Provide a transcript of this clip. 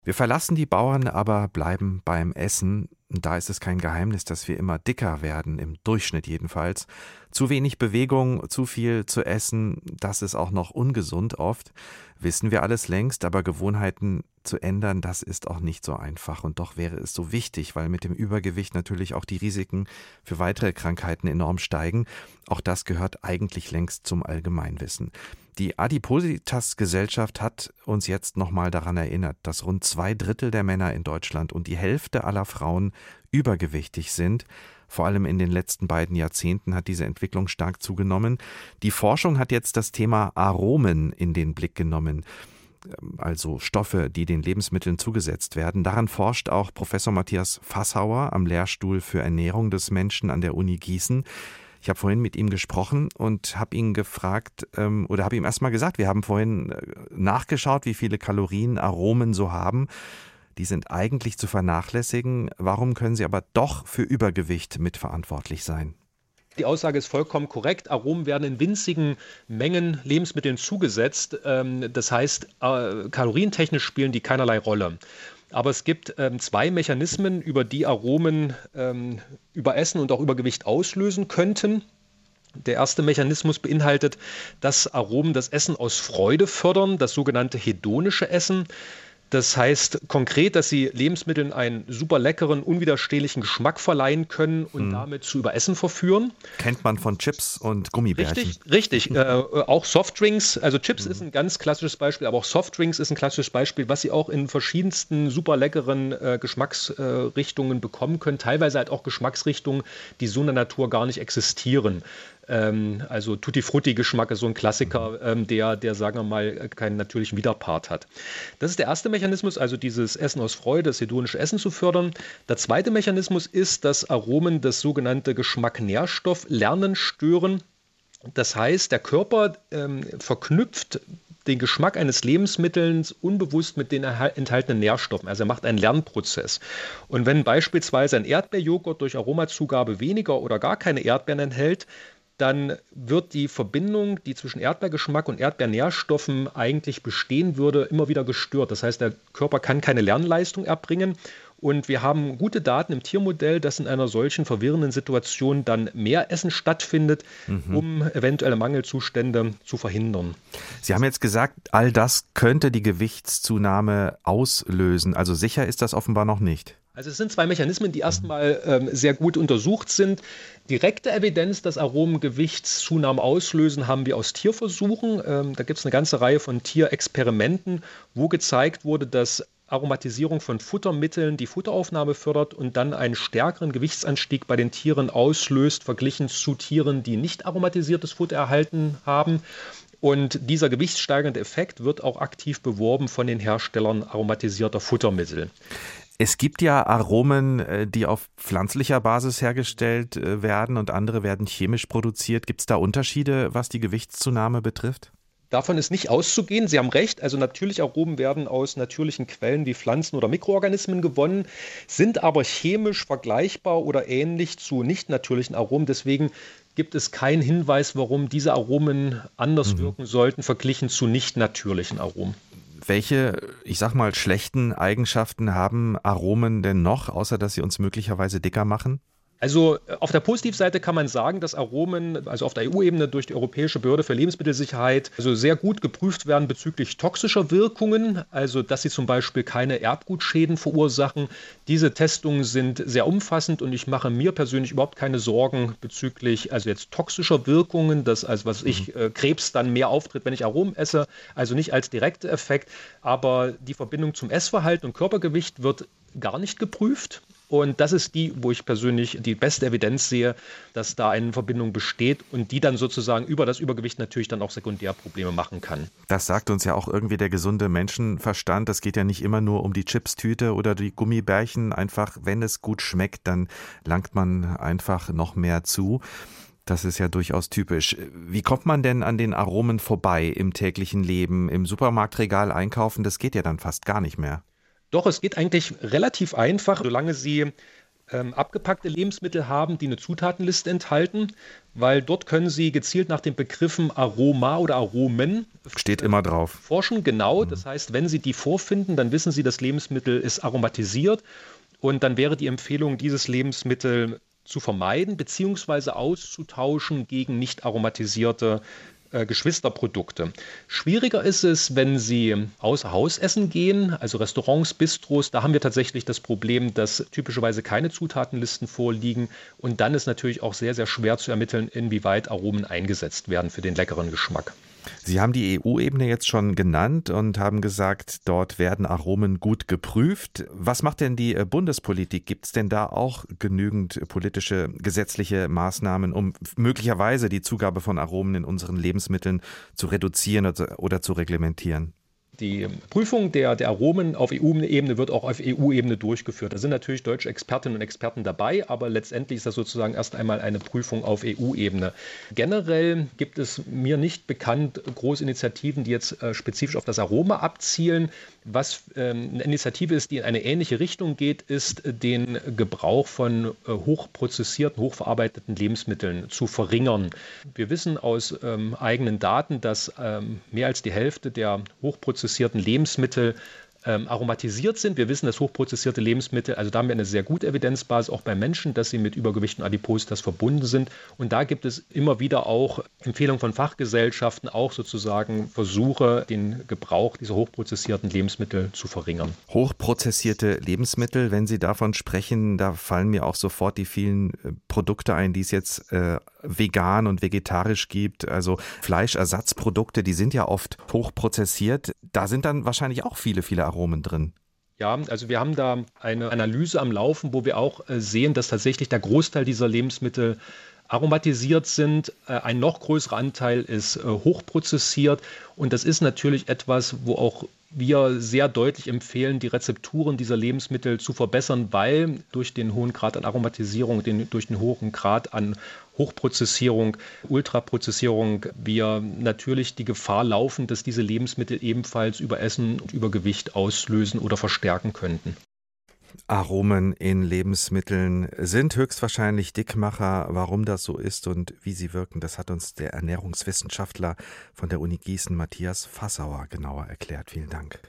Wir verlassen die Bauern, aber bleiben beim Essen. Da ist es kein Geheimnis, dass wir immer dicker werden, im Durchschnitt jedenfalls. Zu wenig Bewegung, zu viel zu essen, das ist auch noch ungesund oft. Wissen wir alles längst, aber Gewohnheiten zu ändern, das ist auch nicht so einfach. Und doch wäre es so wichtig, weil mit dem Übergewicht natürlich auch die Risiken für weitere Krankheiten enorm steigen. Auch das gehört eigentlich längst zum Allgemeinwissen. Die Adipositas-Gesellschaft hat uns jetzt nochmal daran erinnert, dass rund 2/3 der Männer in Deutschland und die Hälfte aller Frauen übergewichtig sind. Vor allem in den letzten beiden Jahrzehnten hat diese Entwicklung stark zugenommen. Die Forschung hat jetzt das Thema Aromen in den Blick genommen, also Stoffe, die den Lebensmitteln zugesetzt werden. Daran forscht auch Professor Matthias Fasshauer am Lehrstuhl für Ernährung des Menschen an der Uni Gießen. Ich habe vorhin mit ihm gesprochen und habe ihn gefragt oder habe ihm erstmal gesagt, wir haben vorhin nachgeschaut, wie viele Kalorien Aromen so haben. Die sind eigentlich zu vernachlässigen. Warum können sie aber doch für Übergewicht mitverantwortlich sein? Die Aussage ist vollkommen korrekt. Aromen werden in winzigen Mengen Lebensmitteln zugesetzt. Das heißt, kalorientechnisch spielen die keinerlei Rolle. Aber es gibt zwei Mechanismen, über die Aromen Überessen und auch Übergewicht auslösen könnten. Der erste Mechanismus beinhaltet, dass Aromen das Essen aus Freude fördern, das sogenannte hedonische Essen. Das heißt konkret, dass sie Lebensmitteln einen super leckeren, unwiderstehlichen Geschmack verleihen können und damit zu Überessen verführen. Kennt man von Chips und Gummibärchen. Richtig. Auch Softdrinks, also Chips ist ein ganz klassisches Beispiel, aber auch Softdrinks ist ein klassisches Beispiel, was Sie auch in verschiedensten super leckeren Geschmacksrichtungen bekommen können. Teilweise halt auch Geschmacksrichtungen, die so in der Natur gar nicht existieren. Also Tutti-Frutti-Geschmack ist so ein Klassiker, der, sagen wir mal, keinen natürlichen Widerpart hat. Das ist der erste Mechanismus, also dieses Essen aus Freude, das hedonische Essen zu fördern. Der zweite Mechanismus ist, dass Aromen das sogenannte Geschmack-Nährstoff-Lernen stören. Das heißt, der Körper verknüpft den Geschmack eines Lebensmittels unbewusst mit den enthaltenen Nährstoffen. Also er macht einen Lernprozess. Und wenn beispielsweise ein Erdbeerjoghurt durch Aromazugabe weniger oder gar keine Erdbeeren enthält, dann wird die Verbindung, die zwischen Erdbeergeschmack und Erdbeernährstoffen eigentlich bestehen würde, immer wieder gestört. Das heißt, der Körper kann keine Lernleistung erbringen. Und wir haben gute Daten im Tiermodell, dass in einer solchen verwirrenden Situation dann mehr Essen stattfindet, um eventuelle Mangelzustände zu verhindern. Sie haben jetzt gesagt, all das könnte die Gewichtszunahme auslösen. Also sicher ist das offenbar noch nicht. Also es sind zwei Mechanismen, die erstmal sehr gut untersucht sind. Direkte Evidenz, dass Aromen Gewichtszunahme auslösen, haben wir aus Tierversuchen. Da gibt es eine ganze Reihe von Tierexperimenten, wo gezeigt wurde, dass Aromatisierung von Futtermitteln die Futteraufnahme fördert und dann einen stärkeren Gewichtsanstieg bei den Tieren auslöst, verglichen zu Tieren, die nicht aromatisiertes Futter erhalten haben. Und dieser gewichtssteigernde Effekt wird auch aktiv beworben von den Herstellern aromatisierter Futtermittel. Es gibt ja Aromen, die auf pflanzlicher Basis hergestellt werden und andere werden chemisch produziert. Gibt es da Unterschiede, was die Gewichtszunahme betrifft? Davon ist nicht auszugehen. Sie haben recht. Also natürliche Aromen werden aus natürlichen Quellen wie Pflanzen oder Mikroorganismen gewonnen, sind aber chemisch vergleichbar oder ähnlich zu nicht natürlichen Aromen. Deswegen gibt es keinen Hinweis, warum diese Aromen anders wirken sollten, verglichen zu nicht natürlichen Aromen. Welche, ich sag mal, schlechten Eigenschaften haben Aromen denn noch, außer dass sie uns möglicherweise dicker machen? Also auf der Positivseite kann man sagen, dass Aromen, also auf der EU-Ebene durch die Europäische Behörde für Lebensmittelsicherheit, also sehr gut geprüft werden bezüglich toxischer Wirkungen, also dass sie zum Beispiel keine Erbgutschäden verursachen. Diese Testungen sind sehr umfassend und ich mache mir persönlich überhaupt keine Sorgen bezüglich also jetzt toxischer Wirkungen, dass Krebs dann mehr auftritt, wenn ich Aromen esse, also nicht als direkter Effekt, aber die Verbindung zum Essverhalten und Körpergewicht wird gar nicht geprüft. Und das ist die, wo ich persönlich die beste Evidenz sehe, dass da eine Verbindung besteht und die dann sozusagen über das Übergewicht natürlich dann auch Sekundärprobleme machen kann. Das sagt uns ja auch irgendwie der gesunde Menschenverstand. Es geht ja nicht immer nur um die Chipstüte oder die Gummibärchen. Einfach, wenn es gut schmeckt, dann langt man einfach noch mehr zu. Das ist ja durchaus typisch. Wie kommt man denn an den Aromen vorbei im täglichen Leben? Im Supermarktregal einkaufen, das geht ja dann fast gar nicht mehr. Doch, es geht eigentlich relativ einfach, solange Sie abgepackte Lebensmittel haben, die eine Zutatenliste enthalten, weil dort können Sie gezielt nach den Begriffen Aroma oder Aromen Steht immer drauf. forschen. Genau, das heißt, wenn Sie die vorfinden, dann wissen Sie, das Lebensmittel ist aromatisiert und dann wäre die Empfehlung, dieses Lebensmittel zu vermeiden bzw. auszutauschen gegen nicht aromatisierte Geschwisterprodukte. Schwieriger ist es, wenn Sie außer Haus essen gehen, also Restaurants, Bistros. Da haben wir tatsächlich das Problem, dass typischerweise keine Zutatenlisten vorliegen. Und dann ist natürlich auch sehr, sehr schwer zu ermitteln, inwieweit Aromen eingesetzt werden für den leckeren Geschmack. Sie haben die EU-Ebene jetzt schon genannt und haben gesagt, dort werden Aromen gut geprüft. Was macht denn die Bundespolitik? Gibt es denn da auch genügend politische, gesetzliche Maßnahmen, um möglicherweise die Zugabe von Aromen in unseren Lebensmitteln zu reduzieren oder zu reglementieren? Die Prüfung der Aromen auf EU-Ebene wird auch auf EU-Ebene durchgeführt. Da sind natürlich deutsche Expertinnen und Experten dabei, aber letztendlich ist das sozusagen erst einmal eine Prüfung auf EU-Ebene. Generell gibt es mir nicht bekannt große Initiativen, die jetzt spezifisch auf das Aroma abzielen. Was eine Initiative ist, die in eine ähnliche Richtung geht, ist, den Gebrauch von hochprozessierten, hochverarbeiteten Lebensmitteln zu verringern. Wir wissen aus eigenen Daten, dass mehr als die Hälfte der hochprozessierten Lebensmittel aromatisiert sind. Wir wissen, dass hochprozessierte Lebensmittel, also da haben wir eine sehr gute Evidenzbasis auch bei Menschen, dass sie mit Übergewicht und Adipositas verbunden sind. Und da gibt es immer wieder auch Empfehlungen von Fachgesellschaften, auch sozusagen Versuche, den Gebrauch dieser hochprozessierten Lebensmittel zu verringern. Hochprozessierte Lebensmittel, wenn Sie davon sprechen, da fallen mir auch sofort die vielen Produkte ein, die es jetzt vegan und vegetarisch gibt. Also Fleischersatzprodukte, die sind ja oft hochprozessiert. Da sind dann wahrscheinlich auch viele Aromen drin. Ja, also wir haben da eine Analyse am Laufen, wo wir auch sehen, dass tatsächlich der Großteil dieser Lebensmittel aromatisiert sind. Ein noch größerer Anteil ist hochprozessiert. Und das ist natürlich etwas, wo auch wir sehr deutlich empfehlen, die Rezepturen dieser Lebensmittel zu verbessern, weil durch den hohen Grad an Aromatisierung, durch den hohen Grad an Hochprozessierung, Ultraprozessierung, wir natürlich die Gefahr laufen, dass diese Lebensmittel ebenfalls Überessen und Übergewicht auslösen oder verstärken könnten. Aromen in Lebensmitteln sind höchstwahrscheinlich Dickmacher. Warum das so ist und wie sie wirken, das hat uns der Ernährungswissenschaftler von der Uni Gießen, Matthias Fassauer, genauer erklärt. Vielen Dank.